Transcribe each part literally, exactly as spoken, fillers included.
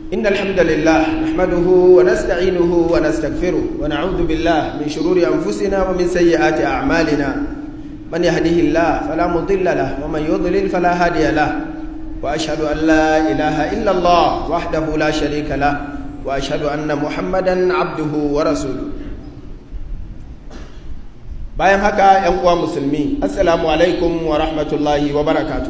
إن الحمد لله نحمده ونستعينه ونستغفره ونعوذ بالله من شرور أنفسنا ومن سيئات أعمالنا من يهده الله فلا مضل له ومن يضلل فلا هادي له وأشهد أن لا إله إلا الله وحده لا شريك له وأشهد أن محمدا عبده ورسوله. bayan haka ‘yan uwa musulmi, assalamu alaikum wa rahmatullahi wa barakatu.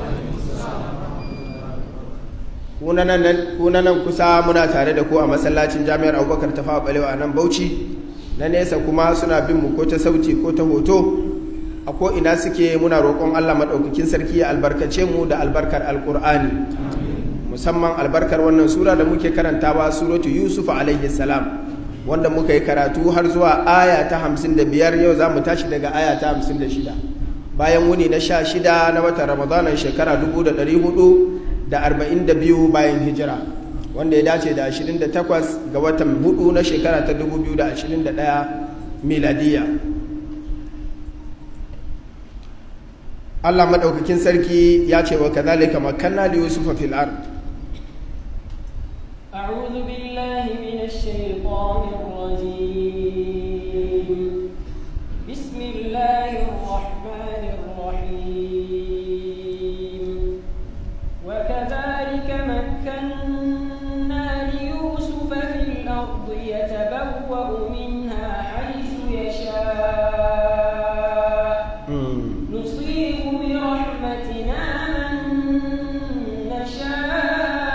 Kunanan kusa muna tare da ku a masallacin jami'ar Abubakar Tafawa Balewa a nan Bauchi, na nesa kuma suna bin mu ko ta sauti ko ta hoto a ko ina suke. Muna roƙon Allah maɗaukakin sarki ya albarkace mu da albarkar alƙur'ani, musamman albarkar wannan sura da muke karantawa, suratu Yusuf alaihi salam, wanda muka yi karatu har zuwa aya ta hamsin da biyar. Yau za mu tashi daga aya ta hamsin da shida bayan wuni na sha shida na watan ramadanan shekara dubu da ɗari hudu da arba'in da biyu bayan hijira, wanda ya dace da ashirin da takwas ga watan hudu na shekara ta dubu biyu da ashirin da ɗaya miladiya. Allah maɗaukakin sarki ya ce wa kazalika makanna li yusufa fil ard. أعوذ بالله من الشيطان الرجيم. بسم الله الرحمن الرحيم. وكذلك مكنا ليوسف في الأرض يتبوأ منها حيث يشاء نصيب برحمتنا من نشاء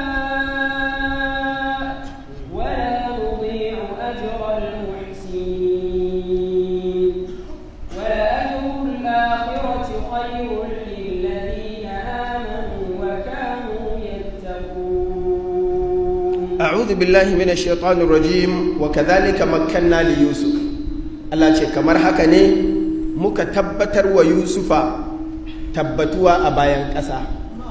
أعوذ بالله من الشيطان الرجيم. وكذلك مكنا ليوسف. Allah ce kamar haka ne muka tabbatar wa Yusufa tabbatuwa a bayan ƙasa,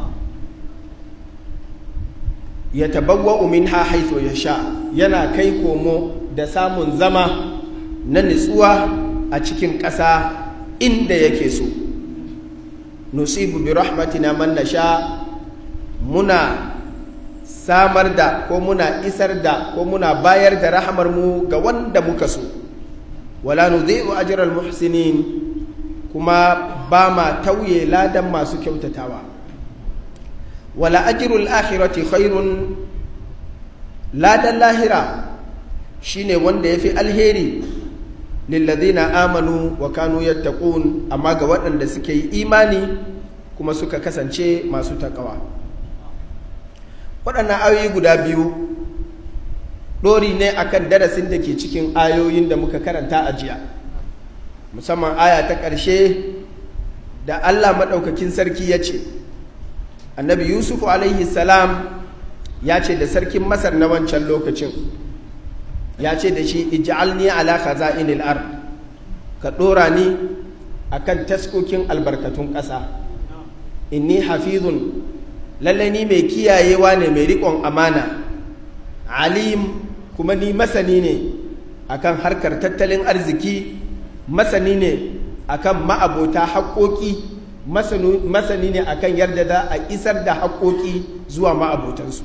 ya tabawwa'u minha haythu yasha, yana kai komo da samun zama na nutsuwa a cikin ƙasa inda yake so. Nusibu bi rahmatina man nasha, muna samar da ko muna isar da ko muna bayar da rahamar mu ga wanda muka so. Wala nudhi'u ajral muhsinin, kuma ba ma tauye ladan masu kyautatawa. Wala ajrul akhirati khairun, ladan lahira shine wanda yafi alheri lilladhina amanu wa kanu yattaqun, amma ga waɗanda suke yi imani kuma suka kasance masu takawa. Waɗannan ayoyi guda biyu ɗori ne akan darasin da ke cikin ayoyin da muka karanta a jiya, musamman aya ta ƙarshe da Allah maɗaukakin sarki ya ce annabi Yusuf alaihi salam ya ce da sarkin Masar na wancan lokacin, ya ce da shi ij'alni ala khaza'inil ard, ka ɗora ni akan taskokin albarkatun ƙasa. Inni hafizun, lallai ni mai kiyayewa ne, mai riƙon amana. Alim, kuma ni masani ne akan harkar tattalin arziki, masani ne akan ma'abota haƙoƙi, masani ne akan yarda za a isar da haƙoƙi zuwa ma'abotansu.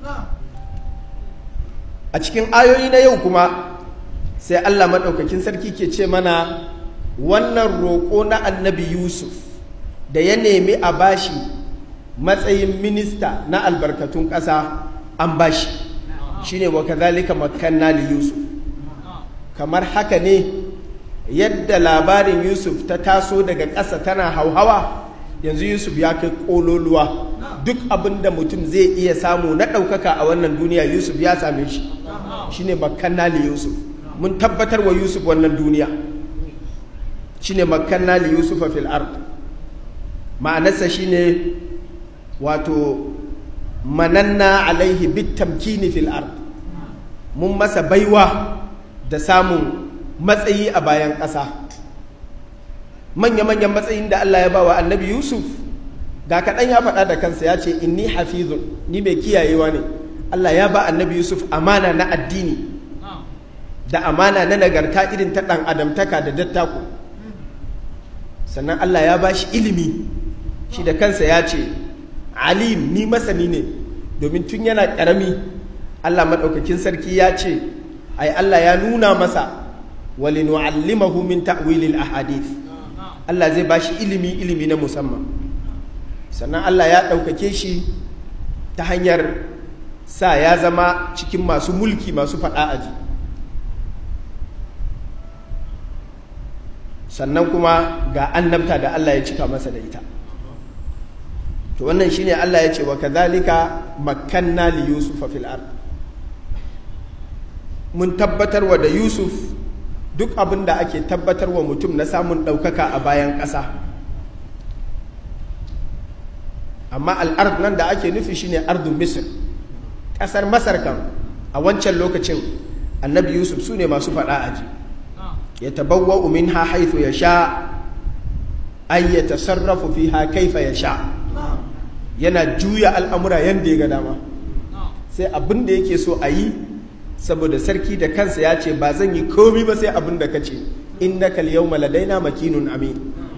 A cikin ayoyi na yau kuma sai Allah maɗaukakin sarki ke ce mana wannan roƙo na annabi Yusuf da ya nemi a bashi matsayin minista na albarkatun ƙasa an bashi, shine wa kadhalika makkanna li Yusuf. Kamar haka ne yadda labarin Yusuf ta taso daga ƙasa tana hauhawa, yanzu Yusuf ya kai ƙololuwa. Duk abin da mutum zai iya samu na ɗaukaka a wannan duniya Yusuf ya same shi, shine makkanna li Yusuf. Mun tabbatar wa Yusuf wannan duniya, shine makkanna li Yusuf fil ard. Ma'anarsa shine wato mananna alaihi bitamkini fil ard, mun masa baiwa da samun matsayi a bayan ƙasa. Manya-manyan matsayin da Allah ya bawa annabi Yusuf ga kaɗan ya faɗa da kansa, ya ce inni hafizun, ni mai kiyayewa ne. Allah ya ba annabi Yusuf amana na addini da amana na nagarta irin ta ɗan adamtaka da dattako. Sannan Allah ya ba shi ilimi, shi da kansa ya ce alim, ni masani ne, domin tun yana ƙarami Allah maɗaukakin sarki ya ce ai Allah ya nuna masa walinu'allimahu min ta'wilil ahadith, Allah zai bashi ilimi ilimi na musamman. Sannan Allah ya ɗaukake shi ta hanyar sa ya zama cikin masu mulki masu faɗa aji. Sannan kuma ga annabta da Allah ya cika masa da ita. To wannan shine Allah ya ce wa kadhalika makkanna li yusufa fil ard, mun tabbatarwa da Yusuf duk abin da ake tabbatarwa mutum na samun ɗaukaka a bayan ƙasa. Amma al'ard nan da ake nufi shine ardun Misr, ƙasar Masar kan a wancan lokacin annabi Yusuf su ne masu faɗa aji. Ya tabawwa'u minha haythu yasha ay yatasarrafu fiha kaifa yasha, yana juya al'amura yanda ya ga dama, sai abin da yake so a yi, saboda sarki da kansa ya ce ba zan yi komi ba sai abin da kace, innaka al-yawma ladaina makinun amin.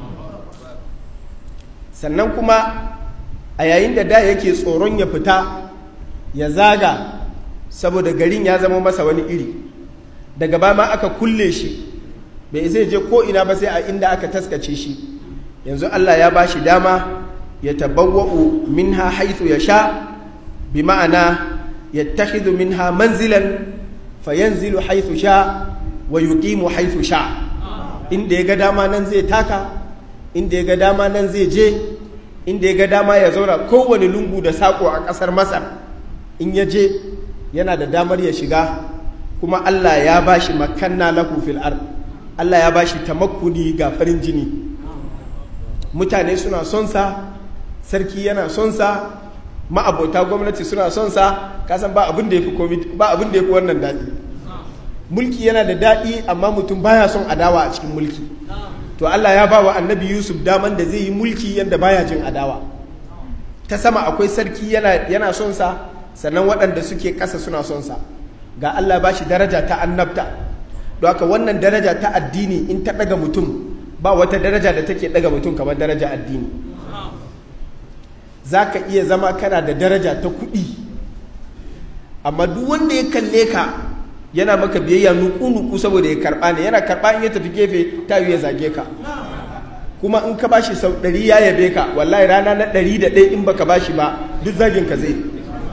Sannan kuma a yayin da da yake tsoron ya fita ya zaga saboda garin ya zama masa wani iri, daga ba ma aka kulle shi bai zai je ko ina ba sai a inda aka taskace shi, yanzu Allah ya bashi dama ya tabawwa'u minha haythu yasha, bi ma'ana yattakhidhu minha manzilan fayanzilu haythu sha wa yuqimu haythu sha. Inda ya ga dama nan zai taka, inda ya ga dama nan zai je, inda ya ga dama ya zauna kowane lungu da sako a ƙasar Masar, in ya je yana da damar ya shiga. Kuma Allah ya bashi makanna lahu fil ard, Allah ya bashi tamakkuni ga farin jini, mutane suna son sa, sarki yana son sa, ma'abota gwamnati suna son sa. Kasan ba abin da yafi ba abin da yafi wannan daɗi. Mulki yana da daɗi amma mutum baya son adawa a cikin mulki. To Allah ya ba wa annabi Yusuf daman da zai yi mulki yanda baya jin adawa. Ta sama akwai sarki yana yana son sa, sannan waɗanda suke ƙasa suna son sa. Ga Allah ba shi daraja ta annabta. Don haka wannan daraja ta addini in ta ɗaga mutum, ba wata daraja da take ɗaga mutum kamar daraja addini. Za ka iya zama kana da daraja ta kuɗi, amma duk wanda ya kalle ka yana maka biyayya nuku-nuku saboda ya karɓa ne, yana karɓa in ya tafi gefe ta yi ya zage ka. Kuma in ka bashi sau ɗari ya yabe ka, wallahi rana na ɗari da ɗaya in baka bashi ba duk zagin ka zai.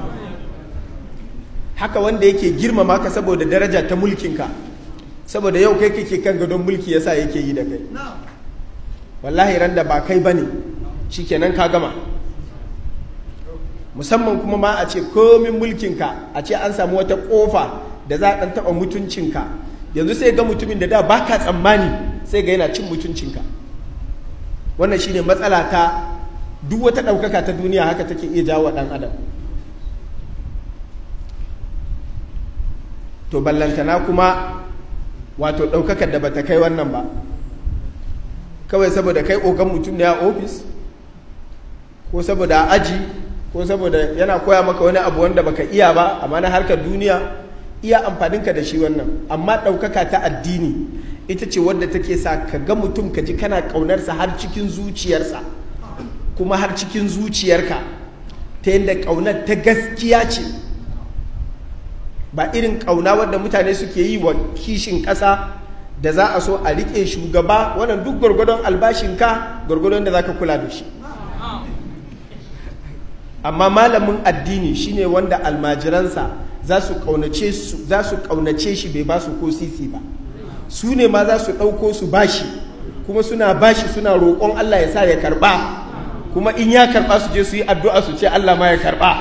Haka wanda yake girmama ka saboda daraja ta mulkinka, saboda yau kai kake kan gadon mulki yasa yake yi da kai. Wallahi ran da ba kai bane shikenan ka gama. Musamman kuma ma a ce komin mulkinka a ce an samu wata kofa da za a ɗan taɓa mutuncinka, yanzu sai ga mutumin da da baka tsammani sai ga yana cin mutuncinka. Wannan shine matsala ta duk wata ɗaukaka ta duniya, haka take iya jawo ɗan adam. To ballantana kuma wato ɗaukakar da bata kai wannan ba, kawai saboda kai ogan mutum ne a ofis, ko saboda aji, ko saboda yana koya maka wani abu wanda baka iya ba amma na harkar duniya, iya amfaninka da shi wannan. Amma ɗaukaka ta addini ita ce wadda take sa ka ga mutum ka ji kana ƙaunarsa har cikin zuciyarsa, kuma har cikin zuciyarka, ta yadda ƙaunar ta gaskiya ce, ba irin ƙauna wadda mutane suke yi wa kishin ƙasa da za a so a riƙe shugaba, wannan duk gwargwadon albashinka gwargwadon da za ka kula da shi. Amma malamin addini shine wanda almajiransa za su ƙaunace shi bai ba su ko sisi ba, su ne ma za su ɗauko su bashi, kuma suna bashi suna roƙon Allah ya sa ya karɓa, kuma in ya karɓa su je su yi addu'a su ce Allah ma ya karɓa.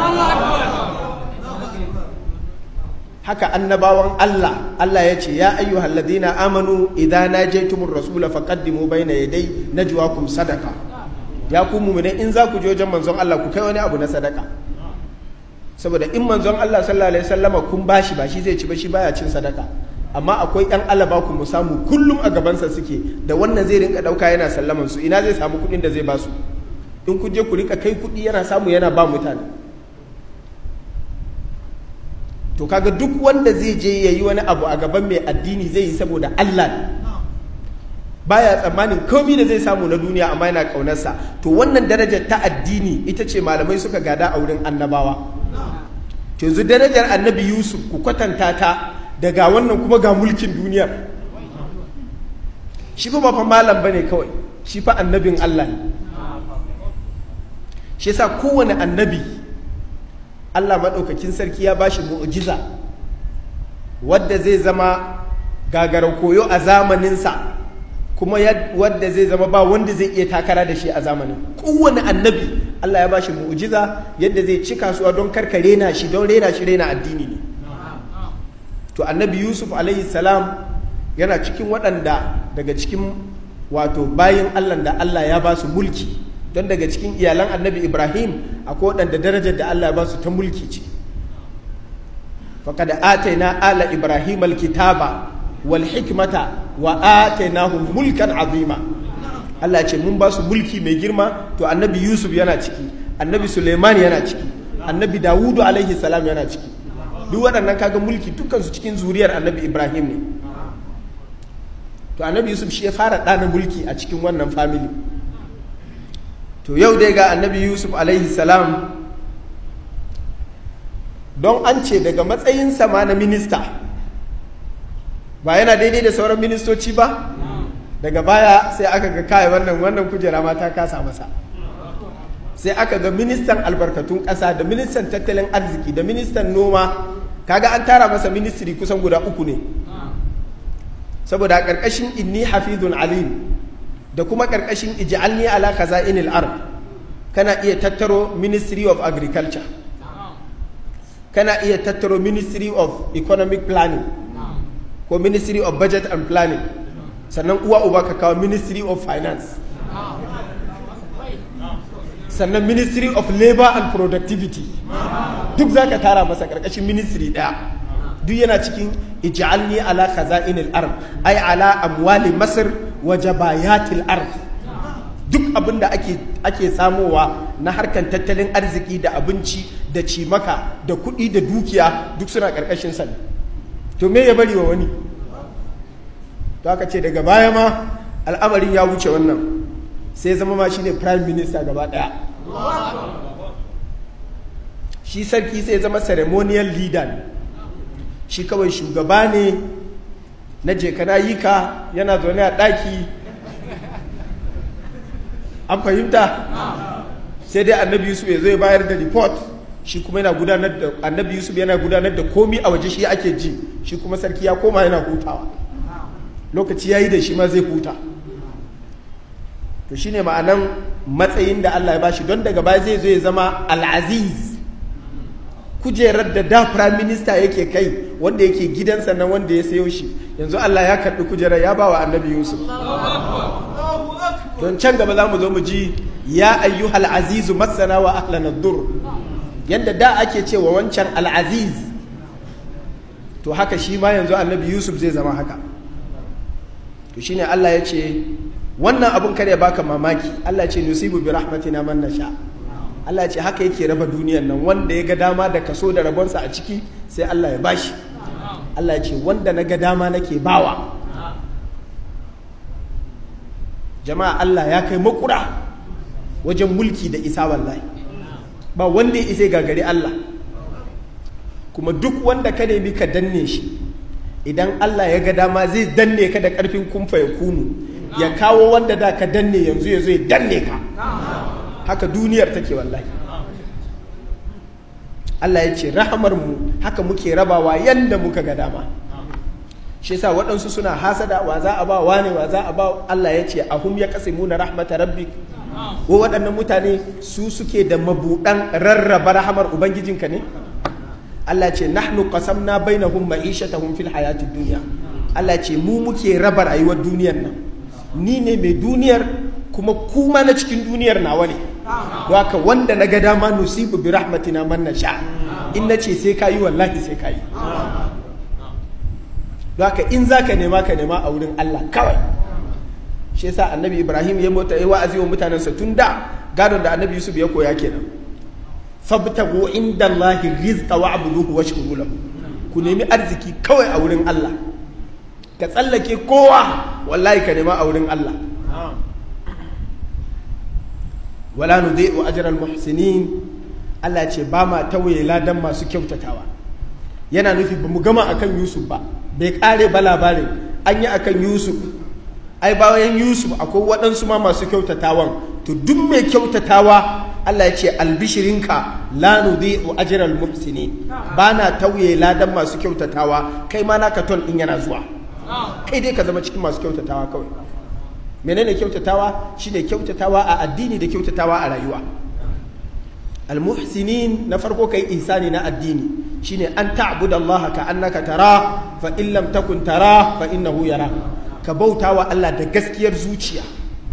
Haka annabawan Allah, Allah ya ce ya ayyuhal ladina amanu idza najaytumur rasula faqaddimu bayna yaday najwakum sadaqa. Ya ku mu'mini in za ku je wajen manzon Allah ku kai wani abu na sadaka, saboda in manzon Allah sallallahu alaihi wasallama kun bashi ba shi zai ci ba, shi baya cin sadaka. Amma akwai ɗan alaba ku mu samu kullum a gabansa suke, da wannan zai rinka ɗauka yana sallaman su, ina zai samu kuɗin da zai ba su? In kun je ku rika kai kuɗi yana samu yana ba mutane. To kaga duk wanda zai je ya yi wani abu a gaban mai addini zai yi saboda Allah, baya tsammanin komai da zai samu na duniya amma yana ƙaunarsa. To wannan darajar ta addini ita ce malamai suka gada a wurin annabawa. yanzu darajar annabi Yusuf ku kwatanta ta daga wannan kuma ga mulkin duniyar. Shi fa ba fa malam bane kawai, shi fa annabin Allah ne. Shi yasa kowane annabi Allah maɗaukakin sarki ya bashi mu'jiza wadda zai zama gagara koyo a zamaninsa, kuma wadda zai zama ba wanda zai iya takara da shi a zamanin. Kowane annabi Allah ya bashi mu'jiza yadda zai ci kasuwa don karka rena shi, don rena shi rena addini ne. To annabi Yusuf alaihi salam yana cikin waɗanda daga cikin wato bayin Allah da Allah ya ba su mulki, don daga cikin iyalan annabi Ibrahim akwai waɗanda darajar da Allah ya ba su ta mulki ce. faqad ataina ala Ibrahim alkitaba wal hikmata wa atainahum mulkan azima. Allah ce mun ba su mulki mai girma. To annabi Yusuf yana ciki, annabi Suleiman yana ciki, annabi Dawudu alaihi salam yana ciki. Duk waɗannan kaga mulki dukkan su cikin zuriyar annabi Ibrahim ne. To annabi Yusuf shi ya fara ɗana mulki a cikin wannan family. To yau dai ga annabi Yusuf alaihi salam, don an ce daga matsayinsa ma na minista ba yana daidai da sauran ministoci ba, daga baya sai aka ga kai wannan wannan kujera ma ta kasa masa, sai aka ga ministan albarkatun ƙasa da ministan tattalin arziki da ministan noma, kaga an tara masa ministry kusan guda uku ne, saboda a ƙarƙashin inni hafizun alim da kuma ƙarƙashin ij'alni ala khaza'inil ard kana iya tattaro ministry of agriculture, kana iya tattaro ministry of economic planning ko ministry of budget and planning, sannan uwa uba ka kawo ministry of finance, sannan ministry of labor and productivity, duk za ka tara masa ƙarƙashin ministry ɗaya. Duk yana cikin ij'alni ala khaza'inil ard ay ala amwali masr wa jabayatil ard. Duk abin da ake ake samowa na harkan tattalin arziki da abinci da cimaka da kuɗi da dukiya duk suna ƙarƙashin sa ne. To me ya bari wa wani? To aka ce daga baya ma al'amarin ya wuce wannan, sai zama ma shine prime minister gaba ɗaya. Shi sarki sai zama ceremonial leader ne. Shi kawai shugaba ne na jekana yika, yana zaune a ɗaki, an fahimta? Sai dai annabi Yusuf ya zai bayar da report, shi kuma yana gudanar da annabi Yusuf yana gudanar da komi a waje shi ake ji, shi kuma sarki ya koma yana hutawa, lokaci ya yi da shi ma zai huta. To shi ne ma'anan matsayin da Allah ya bashi, don daga baya zai zo ya zama al'aziz, kujerar da da prime minister yake kai wanda yake gidansa nan wanda ya sayo shi, yanzu Allah ya karɓi kujerar ya ba wa annabi Yusuf. Don can gaba za mu zo mu ji ya ayyuhal azizu masana wa ahlana dur, yadda da ake cewa wancan al'aziz, to haka shi ma yanzu annabi Yusuf zai zama haka. To shine Allah ya ce wannan abun kare baka mamaki, Allah ce nusibu bi rahmatina man nasha. Allah ce haka yake raba duniyar nan, wanda ya ga dama da kaso da rabonsa a ciki sai Allah ya bashi. Allah ce wanda na ga dama nake bawa. Jama'a Allah ya kai makura wajen mulki da isa wallahi, ba wanda ya isa gagari Allah. Kuma duk wanda ka nemi ka danne shi, idan Allah ya ga dama zai danne ka da karfin kumfa ya kunu, ya kawo wanda da ka danne yanzu ya zo ya danne ka. Haka duniyar take wallahi. Allah ya ce rahamar mu haka muke rabawa yanda muka ga dama. Shi yasa waɗansu suna hasada, wa za a ba wa ne wa za a ba. Allah ya ce ahum ya qasimuna rahmata rabbik, ko waɗannan mutane su suke da mabuɗan rarraba rahamar ubangijinka ne. Allah ce nahnu qasamna bainahum ma'ishatahum fil hayatid dunya. Allah ce mu muke raba rayuwar duniyar nan, ni ne mai duniyar kuma kuma na cikin duniyar nawa ne. Haka wanda na ga dama nusibu bi rahmatina man nasha, in nace sai kayi wallahi sai kayi. Haka in zaka nema ka nema a wurin Allah kawai. Shi yasa annabi Ibrahim ya mota ya wa'azi wa mutanensa tun da gadon da annabi Yusuf ya koya kenan. Fabtagu inda Allahi rizqa wa'buduhu washkuru lahu. Ku nemi arziki kawai a wurin Allah. Ka tsallake kowa wallahi ka nema a wurin Allah. Wala nudhi'u ajral muhsinin. Allah ce ba ma tawaye ladan masu kyautatawa. Yana nufi ba mu gama akan Yusuf ba, bai kare ba labarin an yi akan Yusuf. Ai bayan Yusuf akwai waɗansu ma masu kyautatawan, to duk mai kyautatawa Allah ya ce albishirinka la nudhi'u ajral muhsinin, ba na tauye ladan masu kyautatawa. Kai ma naka ton din yana zuwa, kai dai ka zama cikin masu kyautatawa kawai. Menene kyautatawa? Shine kyautatawa a addini da kyautatawa a rayuwa. Al-muhsinin na farko kai ihsani na addini shine an ta'budu Allah ka annaka tara fa in lam takun tara fa innahu yara. Ka bautawa Allah da gaskiyar zuciya,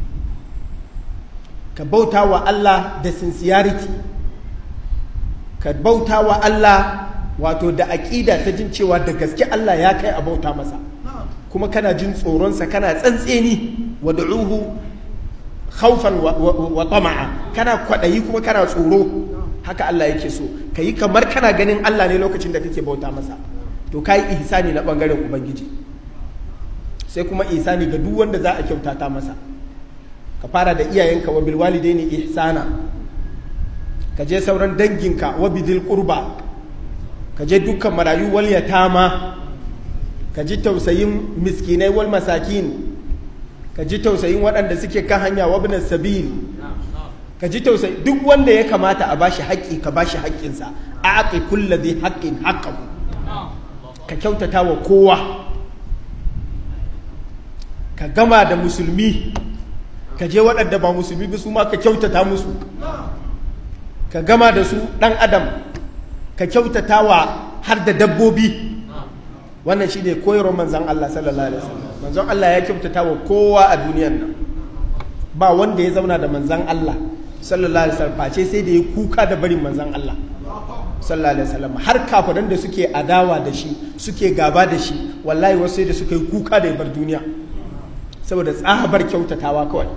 ka bautawa Allah da sincerity, ka bautawa Allah wato da aqida ta jin cewa da gaske Allah ya kai a bauta masa, kuma kana jin tsoronsa, kana tsantseni. Wad'uhu khawfan wa tama'a, kana kwadayi kuma kana tsoro. Haka Allah yake so ka yi kamar kana ganin Allah ne lokacin da kake bauta masa, to ka yi ihsani na ɓangaren Ubangiji. Sai kuma ihsani ga duk wanda za a kyautata masa, ka fara da iyayenka, wa bil walidaini ihsana, ka je sauran danginka, wa bidil qurba, ka je dukkan marayu wal yatama, ka ji tausayin miskinai wal masakin, ka ji tausayin waɗanda suke kan hanya, wa ibn sabil, ka ji tausayi duk wanda ya kamata a bashi haƙƙi ka bashi haƙƙinsa. A aqi kulli dhi haqqin haqqahu, ka kyautata wa kowa, ka gama da musulmi, ka je waɗanda ba musulmi ba su ma ka kyautata musu, ka gama da su ɗan adam, ka kyautata wa har da dabbobi. Wannan shine koyarwar manzon Allah sallallahu alaihi wasallam. Manzon Allah ya kyautata wa kowa a duniyar nan, ba wanda ya zauna da manzon Allah sallallahu alaihi wasallam face sai da ya kuka da barin manzon Allah sallallahu alaihi wasallam. Har kafiran da suke adawa da shi, suke gaba da shi, wallahi wasu sai da suka yi kuka da ya bar duniya saboda tsabar kyautatawa kawai.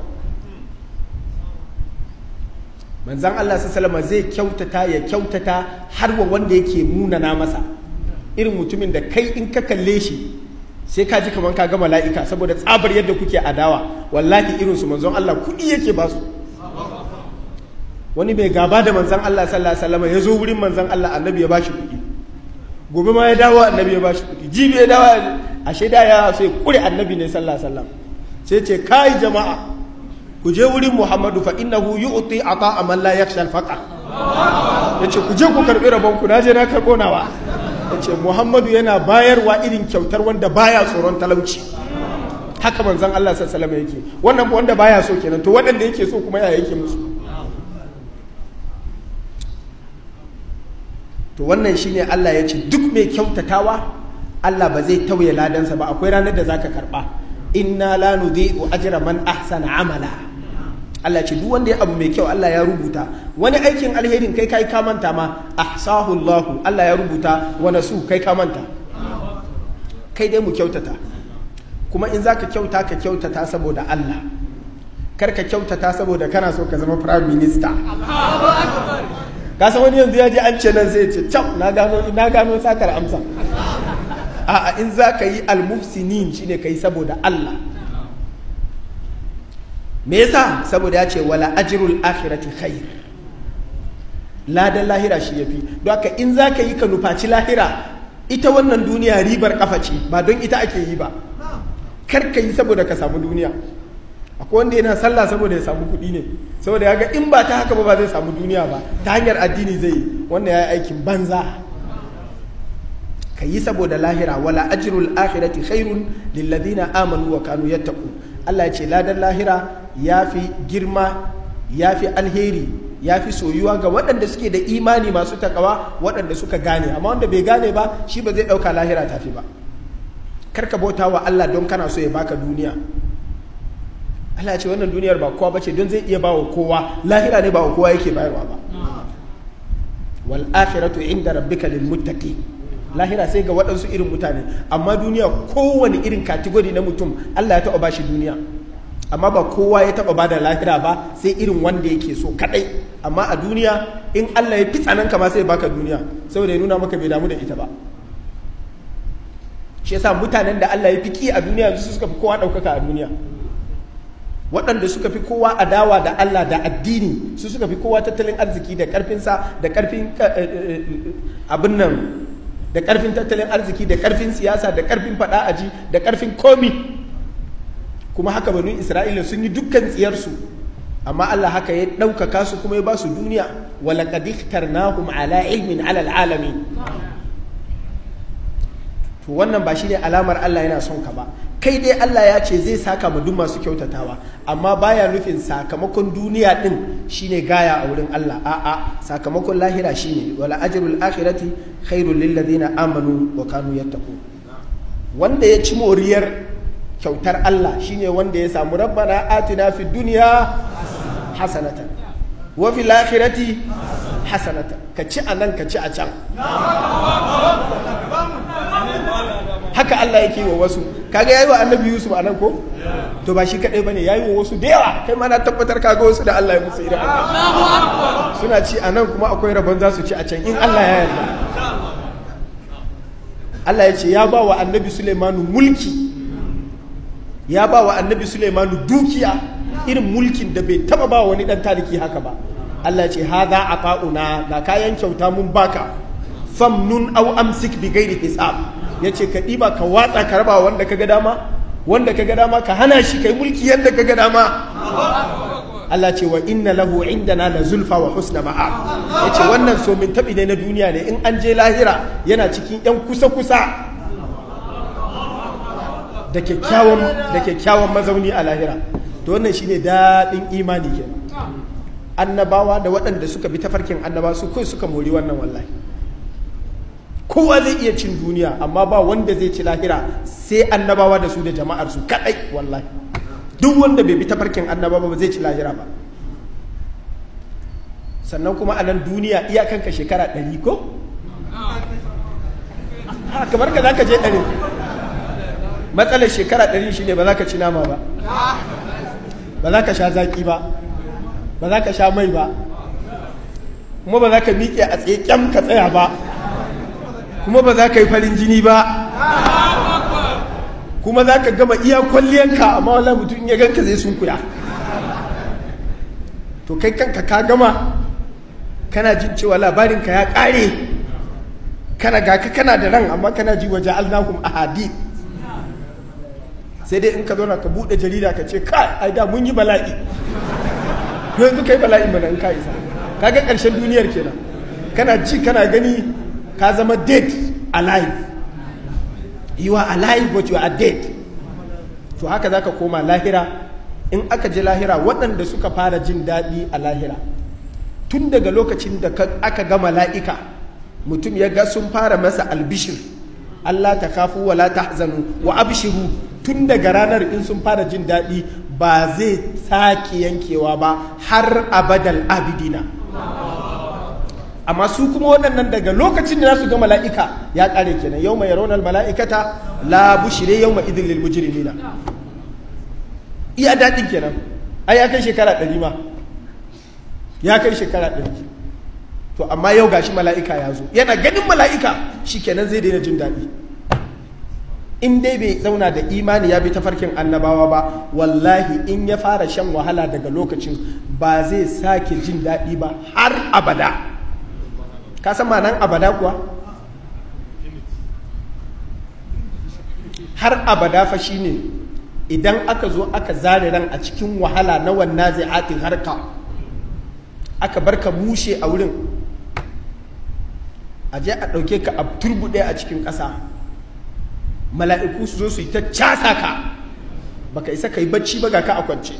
Manzon Allah sallallahu alaihi wasallam zai kyautata ya kyautata har wa wanda yake munana masa, irin mutumin da kai in ka kalle shi sai ka ji kamar ka ga mala'ika saboda tsabar yadda kuke adawa. Wallahi irinsu manzon Allah kuɗi yake ba su. Wani mai gaba da manzon Allah sallallahu alaihi wasallam ya zo wurin manzon Allah, annabi ya ba shi kuɗi. Gobe ma ya dawo, annabi ya ba shi kuɗi. Jibi ya dawo, ashe da ya sai kure annabi ne sallallahu alaihi wasallam. Sai ce kai jama'a ku je wurin Muhammadu fa innahu yu'ti ata'a man la yakhsha al-faqr. Yace ku je ku karbi rabon ku, naje na karbo nawa. Yace Muhammadu yana bayarwa irin kyautar wanda baya tsoron talauci. Haka manzon Allah sallallahu alaihi wasallam yake. Wannan wanda baya so kenan, to waɗanda yake so kuma ya yake musu. To wannan shine Allah ya ce duk mai kyautatawa Allah ba zai tauye ladansa ba. Akwai ranar da zaka karba. Inna la nudhi'u ajra man ahsana amala. Allah ce duk wanda ya abu mai kyau Allah ya rubuta. Wani aikin alherin kai kai ka manta ma, ahsahu Allah, Allah ya rubuta, wa nasu kai ka manta. Kai dai mu kyautata. Kuma in zaka kyauta ka kyautata saboda Allah. Kar ka kyautata saboda kana so ka zama prime minister. Ka san wani yanzu ya je an ce nan sai ya ce cap na gano na gano sakar amsa. A'a, in zaka yi al-muhsinin shine kai saboda Allah. Me yasa? Saboda ya ce wala ajrul akhirati khair, ladan lahira shi yafi. Don haka in zaka yi ka nufaci lahira, ita wannan duniya ribar kafa ce, ba don ita ake yi ba. Kar ka yi saboda ka samu duniya. Akwai wanda yana sallah saboda ya samu kuɗi ne, saboda ya ga in ba ta haka ba ba zai samu duniya ba, ta hanyar addini zai yi, wannan ya yi aikin banza. Ka yi saboda lahira. Wala ajrul akhirati khairun lilladhina amanu wa kanu yattaqun. Allah ya ce ladan lahira ya fi girma, ya fi alheri, ya fi soyuwa ga waɗanda suke da imani masu takawa, waɗanda suka gane. Amma wanda bai gane ba shi ba zai ɗauka lahira tafi ba. Karka bauta wa Allah don kana so ya baka duniya. Allah ya ce wannan duniyar ba kowa bace don zai iya ba wa kowa, lahira ne ba wa kowa yake bayarwa ba. Wal akhiratu inda rabbika lil muttaqin. Lahira sai ga waɗansu irin mutane, amma duniya kowane irin kategori na mutum Allah ya taɓa bashi duniya, amma ba kowa ya taɓa bada lahira ba sai irin wanda yake so kaɗai. Amma a duniya in Allah ya fi tsananka ma sai baka duniya saboda ya nuna maka bai damu da ita ba. Shi yasa mutanen da Allah ya fi ki a duniya su suka fi kowa ɗaukaka a duniya. waɗanda suka fi kowa adawa da Allah da addini su suka fi kowa tattalin arziki da ƙarfinsa da ƙarfin abin nan da ƙarfin tattalin arziki da ƙarfin siyasa da ƙarfin faɗa aji da ƙarfin komi, kuma haka banu Isra'ila sun yi dukkan tsiyarsu amma Allah haka ya ɗaukaka su kuma ya ba su duniya. wala qad ikhtarnahum ala ilmin ala alamin. To wannan ba shine alamar Allah yana son ka ba. Kai dai Allah ya ce zai saka ma duk masu kyautatawa, amma baya nufin sakamakon duniya din shine gaya a wurin Allah. A'a, sakamakon lahira shine wala ajrul akhirati khairul lil ladina amanu wa kanu yattaqun. Wanda ya ci moriyar kyautar Allah shine wanda ya samu rabbana atina fid dunya hasanatan wa fil akhirati hasanatan. Ka ci anan ka ci a can. Haka Allah yake wa wasu. Kaga yayi wa Annabi Yusuf anan ko? To ba shi kadai bane, yayi wa wasu da yawa. Kai ma na tabbatar kaga wasu da Allah ya musu irin haka. Suna ci anan kuma akwai rabon za su ci a can in Allah ya yarda. Allah ya ce ya ba wa Annabi Sulaimanu mulki. Ya ba wa Annabi Sulaimanu dukiya, irin mulkin da bai taba ba wani dan taliki haka ba. Allah ya ce hadha ata'una, ga kayan kyauta mun baka. Famnun aw amsik bi ghairi hisab. Ya ce ka ɗiba ka watsa ka raba wanda ka ga dama, wanda ka ga dama ka hana shi kai mulki yadda ka ga dama. Allah ce wa inna lahu indana la zulfa wa husna ma'ab. Ya ce wannan so min tabi ne na duniya ne, in an je lahira yana cikin yan kusa-kusa da kyakkyawan da kyakkyawan mazauni a lahira. To wannan shine daɗin imani kenan. Annabawa da waɗanda suka bi tafarkin annabawa su kai suka mori wannan wallahi. Kowa zai iya cin duniya amma ba wanda zai ci lahira sai annabawa da su da jama'ar su kadai wallahi. Duk wanda bai bi tafarkin annabawa ba zai ci lahira ba. Sannan kuma a nan duniya iyakanka shekara ɗari ko? Ha, kamar ka za ka je ɗari. Matsalar shekara ɗari shi ne ba za ka ci nama ba, ba za ka sha zaƙi ba, ba za ka sha mai ba, kuma ba za ka miƙe a tsaye ƙyam ka tsaya ba, kuma ba za ka yi farin jini ba, kuma za ka gama iya kwalliyanka amma wala mutum ya ganka zai sunkuya. To kai kanka ka gama kana jin cewa labarinka ya ƙare, kana ga ka kana da ran amma kana ji waje alnahum ahadi. Sai dai in ka zauna ka buɗe jarida ka ce kai ai da mun yi bala'i, yanzu kai bala'i mana in ka isa. Kaga ƙarshen duniyar kenan, kana ji kana gani ka zama dead alive. You are alive but you are dead. To haka za ka koma lahira. In aka je lahira, waɗanda suka fara jin daɗi a lahira tun daga lokacin da aka ga mala'ika, mutum ya ga sun fara masa albishir, Allah ta kafu wa la tahzanu wa abshiru. Tun daga ranar in sun fara jin daɗi ba zai sake yankewa ba har abadal abidina. Amma su kuma waɗannan daga lokacin da za su ga mala'ika ya ƙare kenan. Yau mai yaronar mala'ikata la bushire yau ma idin lil mujrimina. Iya daɗin kenan. Ai ya kai shekara ɗari ma, ya kai shekara ɗari. To amma yau gashi mala'ika ya zo, yana ganin mala'ika shi kenan zai daina jin daɗi. In dai bai zauna da imani ya bi tafarkin annabawa ba, wallahi in ya fara shan wahala daga lokacin ba zai sake jin daɗi ba har abada. Ka san ma'anar abada kuwa? Har abada fa shine idan aka zo aka zare ran a cikin wahala na wannan zai'atin harka, aka barka mushe a wurin, a je a ɗauke ka a turbuɗe a cikin ƙasa, mala'iku su zo su yi ta casa ka, baka isa ka yi bacci ba ga ka a kwance,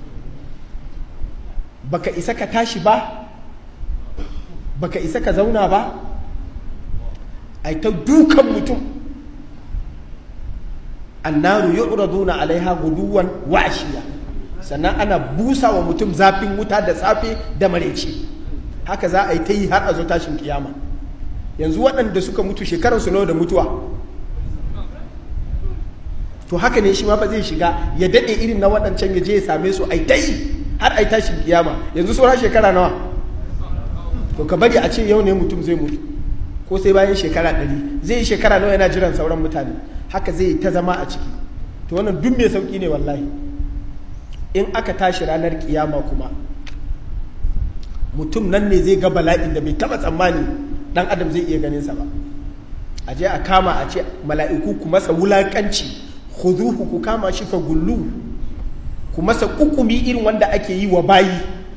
baka isa ka tashi ba, baka isa ka zauna ba, ai ta dukan mutum. Annaru yu'raduna alaiha guduwan wa ashiya. Sannan ana busa wa mutum zafin wuta da safe da mareci. Haka za a yi ta yi har a zo tashin kiyama. Yanzu waɗanda suka mutu shekararsu nawa da mutuwa, to haka ne shi ma fa zai shiga ya daɗe irin na waɗancan ya je ya same su ai ta yi har ai tashin kiyama. Yanzu sauran shekara nawa? To ka bari a ce yau ne mutum zai mutu, ko sai bayan shekara ɗari, zai yi shekara nawa yana jiran sauran mutane. Haka zai ta zama a ciki. To wannan duk mai sauki ne wallahi. in aka tashi ranar kiyama kuma mutum nan ne zai ga bala'in da bai taba tsammani dan adam zai iya ganin sa ba. a je a kama a ce mala'iku ku masa wulakanci, khuduhu ku kama shi fa gullu, ku masa kukumi irin wanda ake yi wa bayi,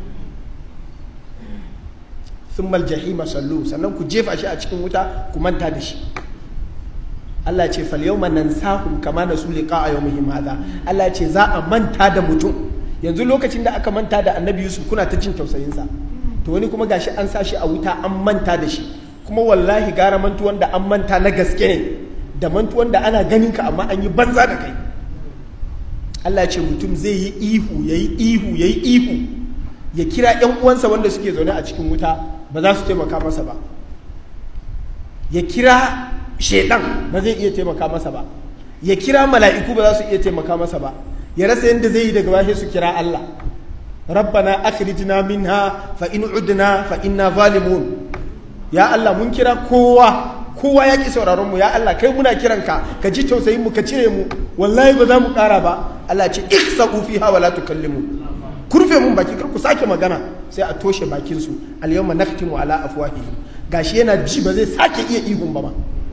thumma aljahima sallu, sannan ku jefa shi a cikin wuta ku manta da shi. Allah ce fal yawma nansahum kama nasu liqa'a yawmihim hadha. Allah ce za a manta da mutum. Yanzu lokacin da aka manta da Annabi Yusuf kuna ta jin tausayin sa, to wani kuma gashi an sa shi a wuta an manta da shi. Kuma wallahi gara mantuwan da an manta na gaske ne da mantuwan da ana ganin ka amma an yi banza da kai. Allah ce mutum zai yi ihu yayi ihu yayi ihu ya kira ƴan uwansa wanda suke zaune a cikin wuta ba za su taimaka masa ba, ya kira shedan ba zai iya taimaka masa ba, ya kira mala'iku ba za su iya taimaka masa ba, ya rasa yadda zai yi daga bashi su kira Allah. Rabbana akhrijna minha fa in udna fa inna zalimun. Ya Allah mun kira kowa kowa ya ki sauraron mu, ya Allah kai muna kiranka ka ji tausayin mu ka cire mu, wallahi ba za mu kara ba. Allah ce ihsa'u fiha wa la tukallimu, kurfe mun baki kar ku sake magana, sai a toshe bakin su. Al yawma nakhtimu ala afwahihim, gashi yana ji ba zai sake iya ihun ba ma.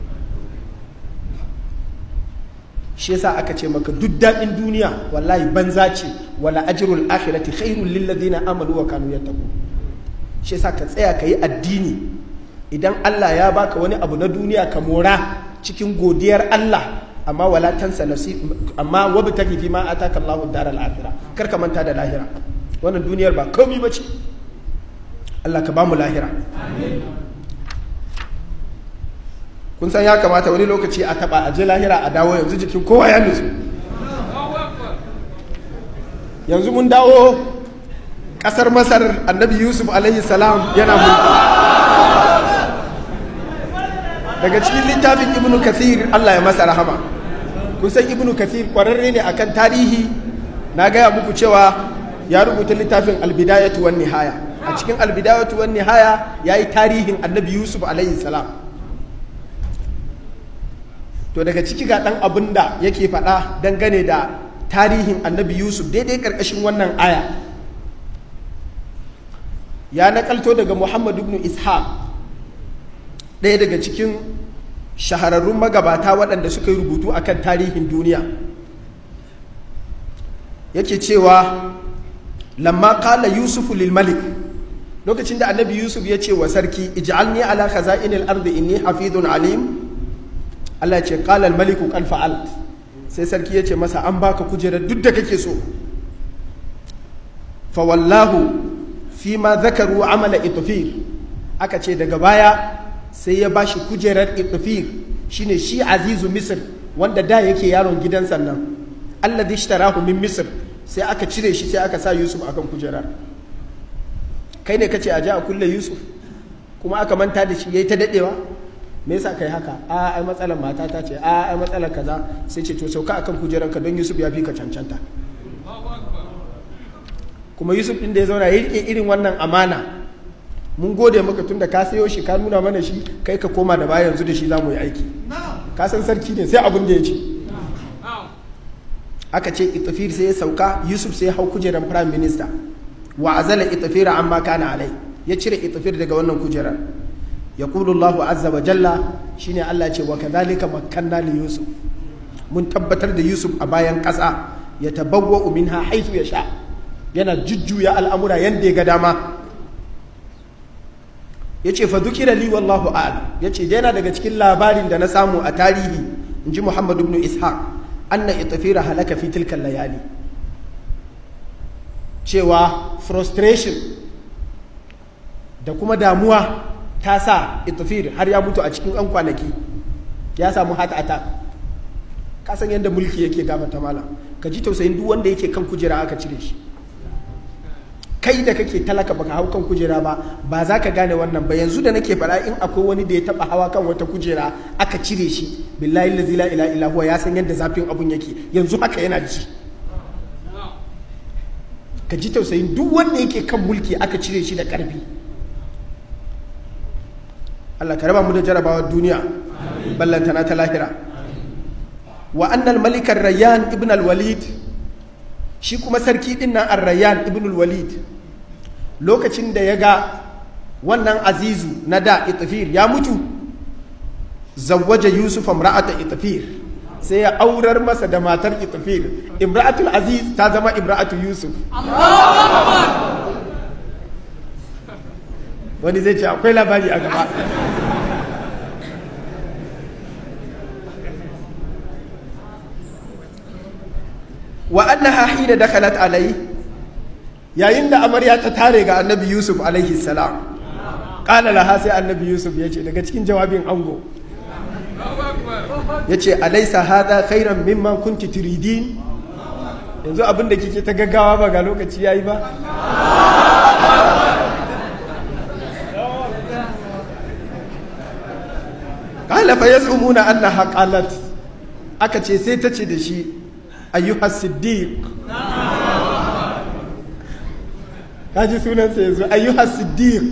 Shi yasa aka ce maka duk daɗin duniya wallahi banza ce, wala ajrul akhirati khairul lil ladina amanu wa kanu yattaqun. Shi yasa ka tsaya ka yi addini, idan Allah ya baka wani abu na duniya ka mora cikin godiyar Allah, amma wala tansa nasib, amma wabtaghi fi ma ataka Allahu daral akhirah, kar ka manta da lahira. Wannan duniyar ba komai bace. Allah ka ba mu lahira. Amin. Kun san ya kamata wani lokaci a taba a je lahira a dawo, yanzu jikin kowa ya nutsu. Yanzu mun dawo kasar Masar, Annabi Yusuf alaihi salam yana mulki. Daga cikin littafin Ibn Kathir, Allah ya masa rahama. Kun san Ibn Kathir kwararre ne akan tarihi. Na gaya muku cewa ya rubuta littafin Al-Bidayatu wan Nihaya. A cikin Al-Bidayatu wan Nihaya yayi tarihin Annabi Yusuf alaihi salam. To daga ciki ga ɗan abin da yake faɗa dangane da tarihin Annabi Yusuf daidai ƙarƙashin wannan aya. Ya naƙalto daga Muhammad ibn Ishaq, ɗaya daga cikin shahararrun magabata waɗanda suka yi rubutu akan tarihin duniya. Yake cewa lamma qala Yusuf lil malik, lokacin da Annabi Yusuf ya ce wa sarki ij'alni ala khaza'inil ardi inni hafizun alim, Allah ya ce qala al maliku qad fa'alt, sai sarki ya ce masa an baka kujerar duk da kake so. Fa wallahu fi ma zakaru amala itfir, aka ce daga baya sai ya bashi kujerar itfir, shine shi azizu misr wanda da yake yaron gidan sannan, alladhi ishtarahu min misr, sai aka cire shi sai aka sa Yusuf akan kujerar. Kai ne kace a ja a kulle Yusuf kuma aka manta da shi yayi ta dadewa, me yasa kai haka? A ai matsalar mata ta ce, a ai matsalar kaza, sai ce to sauka akan kujeranka don Yusuf ya fi ka cancanta. Kuma Yusuf din da ya zauna ya rike irin wannan amana, mun gode maka tunda ka sayo shi ka nuna mana shi, kai ka koma da baya yanzu da shi zamu yi aiki. Ka san sarki ne sai abin da ya ce. Aka ce Itafir sai ya sauka, Yusuf sai ya hau kujeran prime minister, wa azala Itafira amma kana alai, ya cire Itafir daga wannan kujerar. Yaqulu Allahu azza wa jalla, shine Allah ce wa kadhalika makkanna li Yusuf, mun tabbatar da Yusuf a bayan ƙasa, ya tabawwa'u minha haythu yasha, yana jujjuya al'amura yanda ya ga dama. Yace fa dhukira li wallahu a'lam, yace yana daga cikin labarin da na samu a tarihi, inji Muhammad ibn Ishaq, anna Itafira halaka fi tilka layali, cewa frustration da kuma damuwa ta sa Itafir har ya mutu a cikin ɗan kwanaki, ya samu heart attack. Ka san yadda mulki yake gama ta mala, ka ji tausayin duk wanda yake kan kujera aka cire shi. Kai da kake talaka baka hau kan kujera ba, ba za ka gane wannan ba. Yanzu da nake faɗa, in akwai wani da ya taɓa hawa kan wata kujera aka cire shi, billahi lazi la ilaha illa huwa, ya san yadda zafin abun yake. Yanzu haka yana ji. Ka ji tausayin duk wanda yake kan mulki aka cire shi da ƙarfi. Allah ka raba mu da jarabawar duniya, ballanta na ta lahira. Wa annal malikar Rayyan ibn al-Walid, shi kuma sarki din nan Ar-Rayyan ibn al-Walid lokacin da ya ga wannan azizu na da Itfir ya mutu, zawwaja Yusuf imra'ata Itfir, sai ya aurar masa da matar Itfir. Imra'atul Aziz ta zama imra'atul Yusuf. Wani zai ce akwai labari a gaba. Wa annaha hina dakhalat alai, yayin da amarya ta tare ga annabi Yusuf alaihi salam, qala laha, sai annabi Yusuf ya ce daga cikin jawabin ango, ya ce alaisa hada khairan mimman kunti turidin, yanzu abinda kike ta gaggawa ba ga lokaci yayi ba. Qala fa yaz'umuna annaha qalat, aka ce sai ta ce da shi ayyuha siddiq, kaji sunansa yanzu ayyuha siddiq,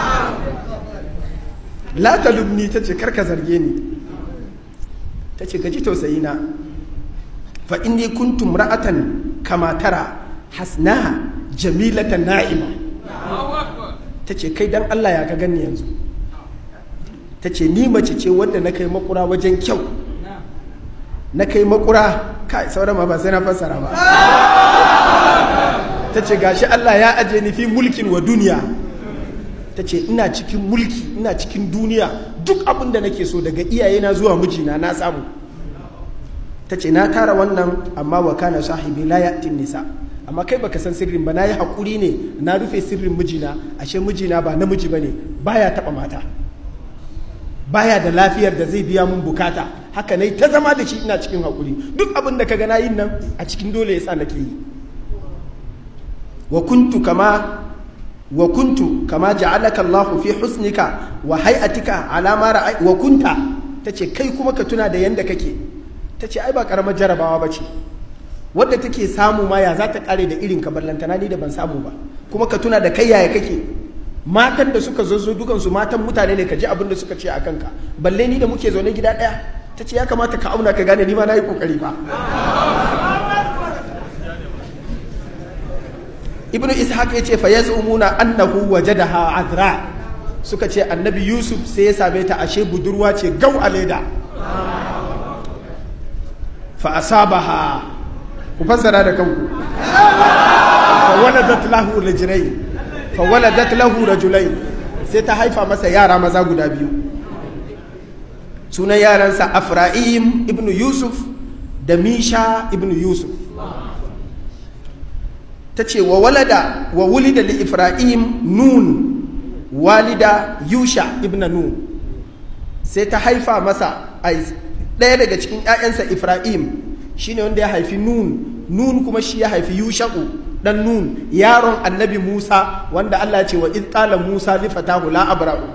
la talubni, ta ce karka zarge ni, ta ce gaji tausayi na, fa inni kuntum ra'atan kama tara hasna jamilatan na'ima, ta ce kai dan Allah ya ka gani yanzu, ta ce ni mace ce wadda na kai makura wajen kyau, na kai makura, kai sauran ma ba sai na fassara ba, ta ce gashi Allah ya aje ni fi mulkin wa duniya, ta ce ina cikin mulki, ina cikin duniya, duk abin da nake so daga iyayena zuwa mijina na samu. Ta ce na tara wannan, amma wa kana sahibi la ya'tin nisa, amma kai baka san sirrin ba, nayi hakuri ne na rufe sirrin mijina, ashe mijina ba namiji bane, baya taba mata, baya da lafiyar da zai biya mun bukata, haka nayi ta zama da shi ina cikin hakuri, duk abin da kaga nayin nan a cikin dole yasa nake yi. wa kuntu kama wa kuntu kama ja'alaka Allah fi husnika wa hay'atika ala ma ra'a wa kunta, tace kai kuma ka tuna da yanda kake, tace ai ba karamar jarabawa bace wadda take samu ma ya za ta kare da irin ka, ballantana ni da ban samu ba, kuma ka tuna da kai yaya kake. Matan da suka zo dukan su matan mutane ne, ka ji abin da suka ce a kanka, balle ni da muke zaune gida daya. Tace ya kamata ka auna ka gane ni ma nayi kokari fa. Ibnu Ishaq ya ce fa yazumuna annahu wajadaha azra, suka ce annabi Yusuf sai ya same ta ashe budurwa ce gau a leda. Fa asabaha, ku fassara da kanku, fa waladat lahu rajulayn, fa waladat lahu rajulayn, sai ta haifa masa yara maza guda biyu, sunan yaransa Afra'im ibnu Yusuf da Misha ibnu Yusuf. Ta ce wa walada wa wulida li Ifra'im Nun walida Yusha ibn Nun, sai ta haifa masa ɗaya daga cikin ‘ya'yansa Ifra'im shine wanda ya haifi Nun, Nun kuma shi ya haifi Yusha'u dan Nun, yaron annabi Musa wanda Allah ce wa idh qala Musa li fatahu la abra'u,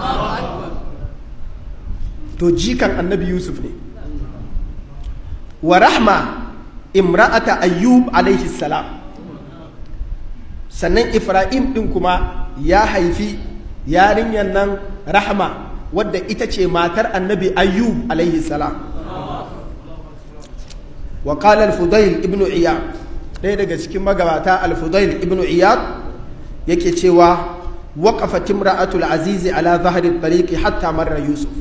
to jikan annabi Yusuf ne. Wa Rahma imra'ata Ayyub alaihi salam, sannan Ifra'im ɗin kuma ya haifi yarinyar nan Rahma wadda ita ce matar annabi Ayyub alaihi salam. Wa qala al-Fudayl ibn Iyad, ɗaya daga cikin magabata al-Fudayl ibn Iyad yake cewa waqafat imra'atul aziz ala dhahri at-tariq hatta marra Yusuf,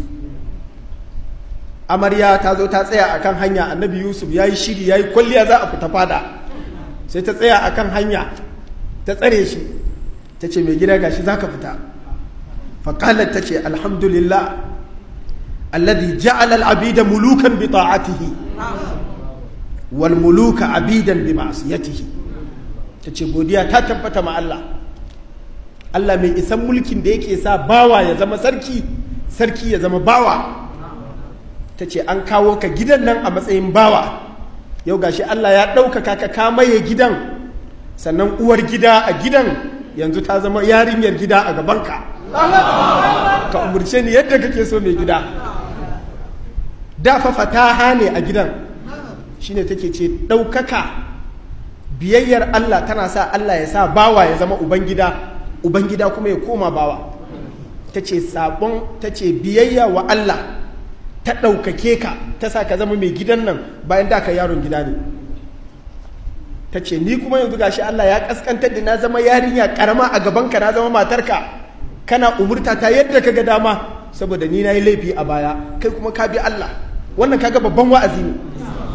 amarya ta zo ta tsaya akan hanya, annabi Yusuf yayi shiri yayi kwalliya za a fita fada, sai ta tsaya akan hanya ta tsare shi, ta ce mai gida gashi za ka fita. faƙalar ta ce alhamdulillah alladhi ja'ala al-abida mulukan bi ta'atihi wal muluka abidan bi ma'siyatihi, ta ce godiya ta tabbata ma Allah, Allah mai isan mulkin da yake sa bawa ya zama sarki, sarki ya zama bawa. Ta ce an kawo ka gidan nan a matsayin bawa, yau gashi Allah ya ɗaukaka ka kamaye gidan, sannan uwar gida a gidan yanzu ta zama yarinyar gida a gabanka, ka umurce ni yadda kake so mai gida. Da fa fataha ne a gidan, shine take ce ɗaukaka biyayyar Allah tana sa Allah ya sa bawa ya zama ubangida, ubangida kuma ya koma bawa. Ta ce sabon, ta ce biyayya wa Allah ta ɗaukake ka, ta sa ka zama mai gidan nan bayan da ka yaron gida ne. ta ce ni kuma yanzu gashi Allah ya kaskantar da na zama yarinya karama a gabanka, na zama matarka, kana umurta ta yadda ka ga dama saboda ni na yi laifi a baya, kai kuma ka bi Allah. Wannan kaga babban wa'azi ne.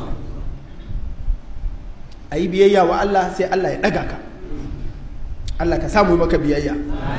A yi biyayya wa Allah sai Allah ya ɗaga ka. Allah ka samu maka biyayya.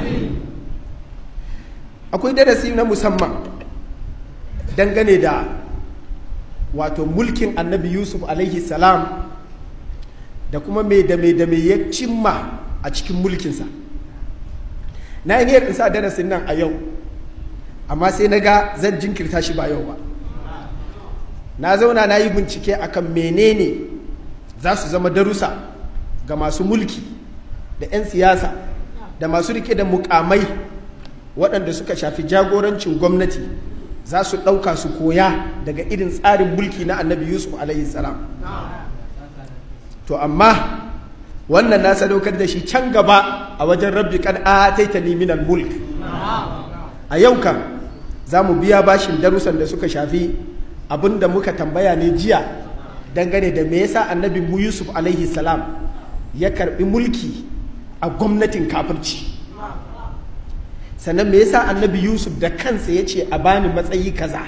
Akwai darasi na musamman dangane da wato mulkin annabi Yusuf alaihi salam da kuma mai da mai da mai ya cimma a cikin mulkinsa. Na yi niyyar isa darasin nan a yau, amma sai na ga zan jinkirta shi ba yau ba. Na zauna na yi bincike akan menene za su zama darussa ga masu mulki da 'yan siyasa da masu rike da mukamai waɗanda suka shafi jagorancin gwamnati za su ɗauka su koya daga irin tsarin mulki na annabi Yusuf alaihi salam. To amma wannan na sadaukar da shi can gaba a wajen rabbi kad ataitani minal mulk. A yau kan za mu biya bashin darussan da suka shafi abin da muka tambaya ne jiya dangane da me yasa annabi mu Yusuf alaihi salam ya karbi mulki a gwamnatin kafirci, sannan me yasa annabi Yusuf da kansa ya ce a bani matsayi kaza,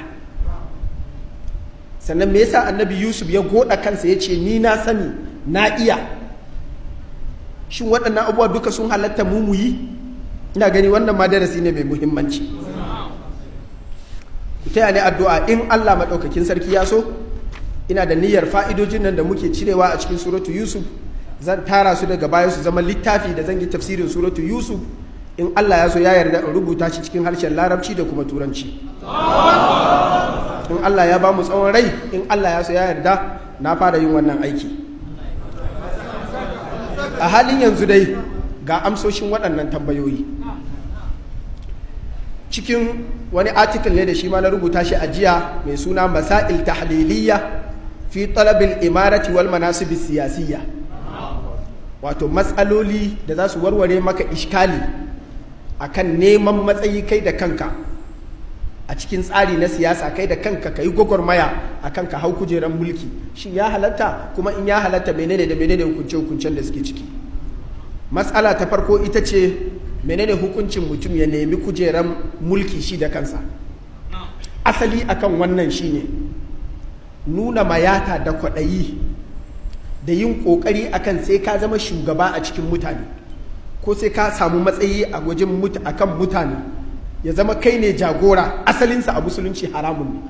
sannan me yasa annabi Yusuf ya goda kansa ya ce ni na sani na iya. Shin waɗannan abubuwa duka sun halatta mu mu yi? Ina gani wannan ma darasi ne mai muhimmanci. Ku taya ni addu'a in Allah maɗaukakin sarki ya so, ina da niyyar fa'idojin nan da muke cirewa a cikin suratu Yusuf zan tara su daga baya su zama littafi da zan yi tafsirin suratu Yusuf, in Allah ya so ya yarda in rubuta shi cikin harshen Larabci da kuma Turanci. In Allah ya ba mu tsawon rai, in Allah ya so ya yarda na fara yin wannan aiki. A halin yanzu dai ga amsoshin waɗannan tambayoyi. Cikin wani article ne da shi ma na rubuta shi a jiya mai suna Masail Tahliliyya fi Talabil Imarati wal Manasib Siyasiyya. Wato matsaloli da za su warware maka iskali akan neman matsayi kai da kanka a cikin tsari na siyasa, kai da kanka ka yi gwagwarmaya akan ka hau kujeran mulki. Shin ya halatta? Kuma in ya halatta menene da menene hukunce-hukuncen da suke ciki? Matsala ta farko ita ce menene hukuncin mutum ya nemi kujeran mulki shi da kansa. Asali akan wannan shine nuna mayata da kwaɗayi da yin ƙoƙari akan sai ka zama shugaba a cikin mutane, ko sai ka samu matsayi a wajen akan mutane, ya zama kai ne jagora. Asalinsa a musulunci haramun ne.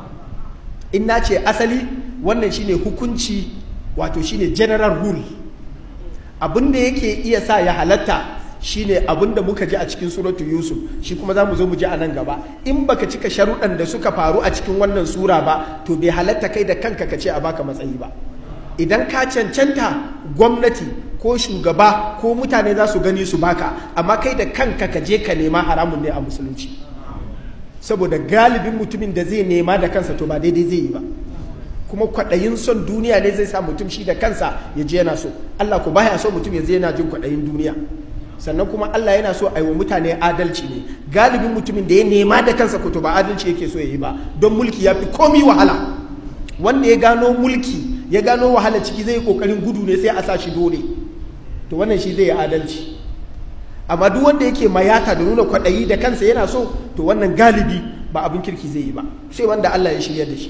In na ce asali, wannan shine hukunci, wato shine general rule. Abin da yake iya sa ya halatta shine abin da muka ji a cikin suratu Yusuf, shi kuma za mu zo mu ji a nan gaba. In baka cika sharuɗan da suka faru a cikin wannan sura ba, to bai halatta kai da kanka ka ce a baka matsayi ba. Idan ka cancanta, gwamnati ko shugaba ko mutane za su gani su baka, amma kai da kanka ka je ka nema, haramun ne a musulunci. Saboda galibin mutumin da zai nema da kansa to ba daidai zai yi ba, kuma kwaɗayin son duniya ne zai sa mutum shi da kansa ya je yana so. Allah ko baya so mutum ya je yana jin kwaɗayin duniya. Sannan kuma Allah yana so a yi wa mutane adalci ne. Galibin mutumin da ya nema da kansa ko to ba adalci yake so ya yi ba, don mulki ya fi komi wahala. Wanda ya gano mulki ya gano wahala ciki zai yi kokarin gudu ne sai a sa shi dole, to wannan shi zai yi adalci. Amma duk wanda yake mayata da nuna kwaɗayi da kansa yana so, to wannan galibi ba abin kirki zai yi ba, sai wanda Allah ya shirya da shi.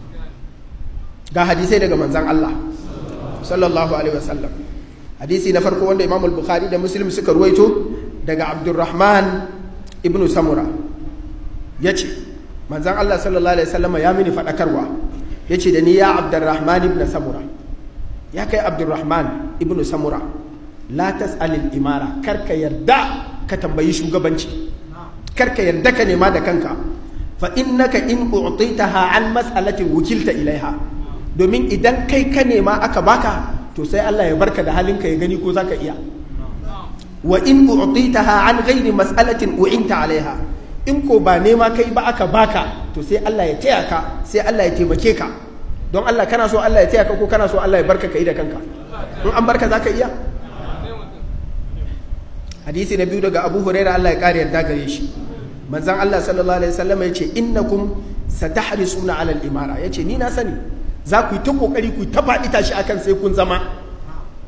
Ga hadisai daga manzan Allah sallallahu alaihi wasallam. Hadisi na farko wanda Imam al-Bukhari da Muslim suka ruwaito daga Abdurrahman ibn Samura, yace manzan Allah sallallahu alaihi wasallam ya mini faɗakarwa, yace da ni, ya Abdurrahman ibn Samura, ya kai Abdurrahman ibn Samura, la tas'alil imara, karka yarda ka tambayi shugabanci, karka yarda ka nema da kanka. Fa innaka in u'titaha an mas'alatin wukilta ilaiha, domin idan kai ka nema aka baka, to sai Allah ya barka da halinka ya gani ko zaka iya. Wa in u'titaha an ghairi mas'alatin u'inta alaiha, in ko ba nema kai ba aka baka, to sai Allah ya taya ka, sai Allah ya taimake ka. Don Allah, kana so Allah ya taya ka ko kana so Allah ya barka kai da kanka? In an barka zaka iya? Hadisi na biyu daga Abu Hurairah, Allah ya kare yarda gare shi. Manzon Allah sallallahu alaihi wasallam yace innakum satahrisuna ala al-imara, yace ni na sani za ku yi ta kokari ku ta faɗi tashi akan sai kun zama,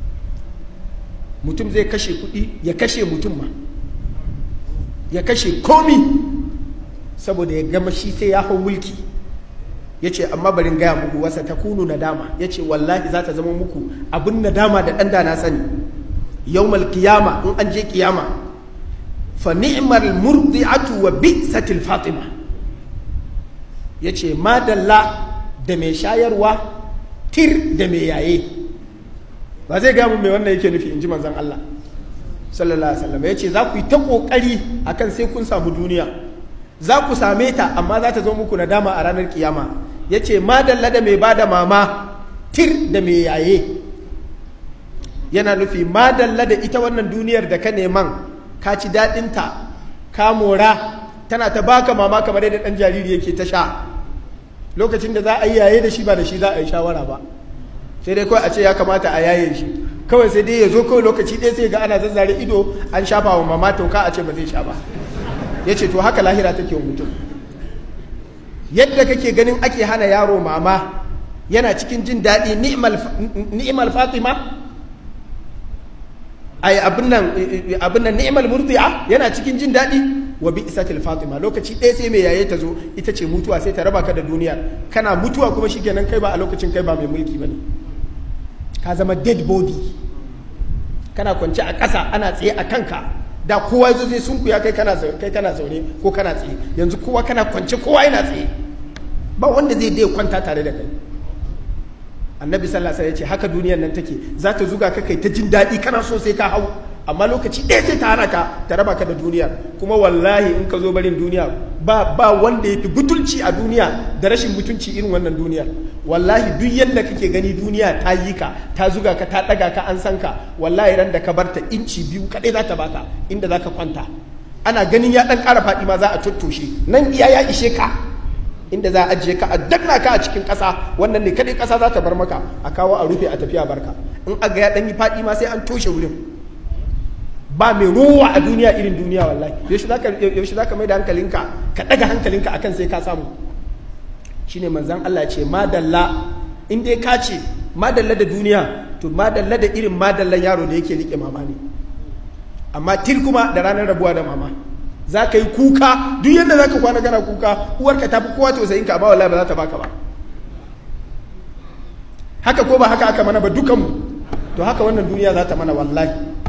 mutum zai kashe kuɗi ya kashe mutum ma ya kashe komi saboda ya gama shi sai ya hau mulki. Ya ce amma barin gaya muku wasa ta kunu nadama, ya ce wallahi za ta zama muku abin nadama da ɗan da na sani yawmal kiyama, in an je kiyama. Fa ni'mal murdi'atu wa bi'satil fatima, ya ce madalla da mai shayarwa tir da mai yaye. ba zai gaya mun mai wannan yake nufi in ji manzon Allah sallallahu alaihi wasallam. Ya ce za ku yi ta kokari akan sai kun samu duniya, za ku same ta amma za ta zo muku nadama a ranar kiyama. Ya ce madalla da mai bada mama tir da mai yaye, yana nufi madalla da ita wannan duniyar da ka neman ka ci daɗinta ka mora, tana ta baka mama kamar yadda ɗan jariri yake ta sha. Lokacin da za a yi yaye da shi ba da shi za a yi shawara ba, sai dai kawai a ce ya kamata a yaye shi, kawai sai dai ya zo kawai lokaci ɗaya sai ga ana zazzare ido an shafa wa mama toka a ce ba zai sha ba. Ya ce to haka lahira take wa mutum. Yadda kake ganin ake hana yaro mama yana cikin jin daɗi, ni'mal fatima ai abin nan abin nan ni'mal murdi'a yana cikin jin daɗi, wa bi'satil fatima lokaci ɗaya sai mai yaye ta zo ita ce mutuwa, sai ta raba ka da duniya. Kana mutuwa kuma shikenan kai ba a lokacin kai ba mai mulki bane, ka zama dead body, kana kwance a ƙasa ana tsaye a kanka. Da kowa yazo zai sunkuya kai kana kai kana zaune ko kana tsaye, yanzu kowa kana kwance kowa yana tsaye, ba wanda zai dai kwanta tare da kai. Annabi sallallahu alaihi wasallam ya ce haka duniyar nan take, za ta zuga ka kai ta jin daɗi kana so sai ka hau, amma lokaci ɗaya sai ta hana ka, ta raba ka da duniya. Kuma wallahi in ka zo barin duniya ba ba wanda ya fi butulci a duniya da rashin mutunci irin wannan duniyar. Wallahi duk yadda kake gani duniya ta yi ka, ta zuga ka, ta ɗaga ka, an san ka, wallahi ran da ka barta inci biyu kaɗai za ta baka inda za ka kwanta. Ana ganin ya ɗan ƙara faɗi ma za a tattoshe nan, iya ya ishe ka inda za a ajiye ka a danna ka a cikin ƙasa, wannan ne kaɗai ƙasa za ta bar maka, a kawo a rufe a tafiya barka. In aga ya ɗan yi faɗi ma sai an toshe wurin. Ba mai rowa a duniya irin duniya wallahi. Yaushe za ka mai da hankalinka ka ɗaga hankalinka akan sai ka samu. Shine manzan Allah ce madalla, in dai ka ce madalla da duniya, to madalla da irin madallan yaro da yake liƙe mama ne. Amma til kuma da ranar rabuwa da mama za ka yi kuka, duk yadda za ka kwana gana kuka, uwarka ta fi kowa tausayin ka, amma wallahi ba za ta baka ba. Haka ko ba haka aka mana ba dukanmu, to haka wannan duniya za ta mana wallahi.